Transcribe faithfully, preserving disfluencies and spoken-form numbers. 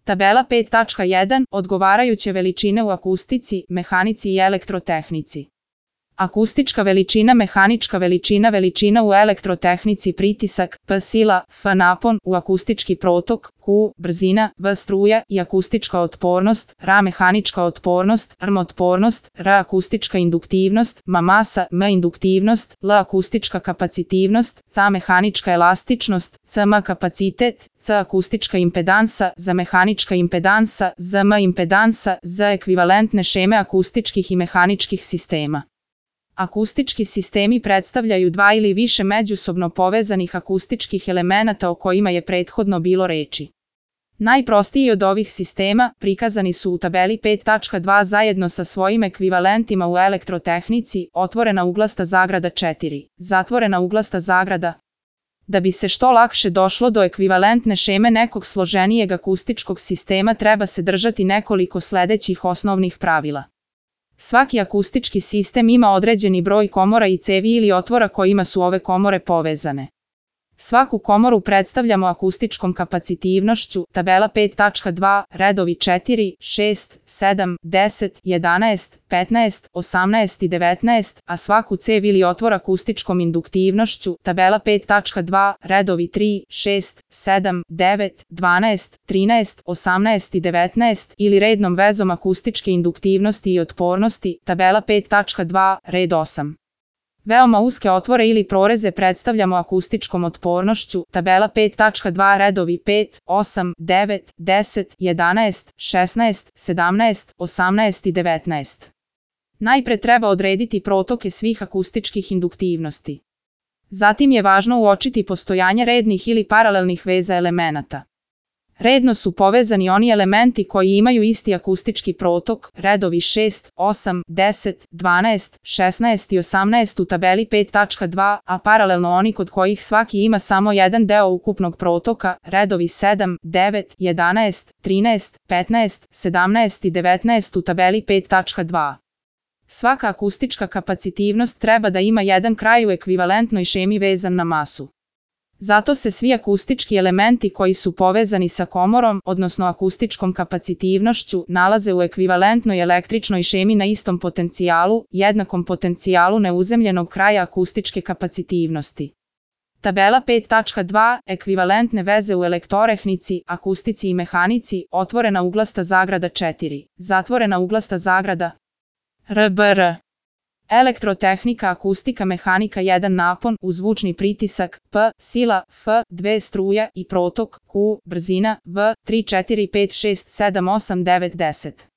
Tabela pet tačka jedan. Odgovarajuće veličine u akustici, mehanici i elektrotehnici. Akustička veličina, mehanička veličina, veličina u elektrotehnici, pritisak, P sila, F napon, u akustički protok, Q brzina, V struja i akustička otpornost, R mehanička otpornost, R otpornost, R akustička induktivnost, M masa, M induktivnost, L akustička kapacitivnost, C mehanička elastičnost, C M kapacitet, C akustička impedansa, Z mehanička impedansa, Z M impedansa, Z ekvivalentne šeme akustičkih i mehaničkih sistema. Akustički sistemi predstavljaju dva ili više međusobno povezanih akustičkih elemenata o kojima je prethodno bilo reči. Najprostiji od ovih sistema prikazani su u tabeli pet tačka dva zajedno sa svojim ekvivalentima u elektrotehnici, otvorena uglasta zagrada četiri, zatvorena uglasta zagrada. Da bi se što lakše došlo do ekvivalentne šeme nekog složenijeg akustičkog sistema, treba se držati nekoliko sledećih osnovnih pravila. Svaki akustički sistem ima određeni broj komora i cevi ili otvora kojima su ove komore povezane. Svaku komoru predstavljamo akustičkom kapacitivnošću, tabela pet tačka dva, redovi četiri, šest, sedam, deset, jedanaest, petnaest, osamnaest i devetnaest, a svaku cev ili otvor akustičkom induktivnošću, tabela pet tačka dva, redovi tri, šest, sedam, devet, dvanaest, trinaest, osamnaest i devetnaest, ili rednom vezom akustičke induktivnosti i otpornosti, tabela pet tačka dva, red osam. Veoma uske otvore ili proreze predstavljamo akustičkom otpornošću, tabela pet tačka dva, redovi pet, osam, devet, deset, jedanaest, šesnaest, sedamnaest, osamnaest i devetnaest. Najpre treba odrediti protoke svih akustičkih induktivnosti. Zatim je važno uočiti postojanje rednih ili paralelnih veza elemenata. Redno su povezani oni elementi koji imaju isti akustički protok, redovi šest, osam, deset, dvanaest, šesnaest i osamnaest u tabeli pet tačka dva, a paralelno oni kod kojih svaki ima samo jedan deo ukupnog protoka, redovi sedam, devet, jedanaest, trinaest, petnaest, sedamnaest i devetnaest u tabeli pet tačka dva. Svaka akustička kapacitivnost treba da ima jedan kraj u ekvivalentnoj šemi vezan na masu. Zato se svi akustički elementi koji su povezani sa komorom, odnosno akustičkom kapacitivnošću, nalaze u ekvivalentnoj električnoj šemi na istom potencijalu, jednakom potencijalu neuzemljenog kraja akustičke kapacitivnosti. Tabela pet tačka dva, ekvivalentne veze u elektrotehnici, akustici i mehanici, otvorena uglasta zagrada četiri, zatvorena uglasta zagrada R B R. Elektrotehnika, akustika, mehanika jedan napon, u zvučni pritisak, P, sila, F, dve struja i protok, Q, brzina, V, tri, četiri, pet, šest, sedam, osam, devet, deset.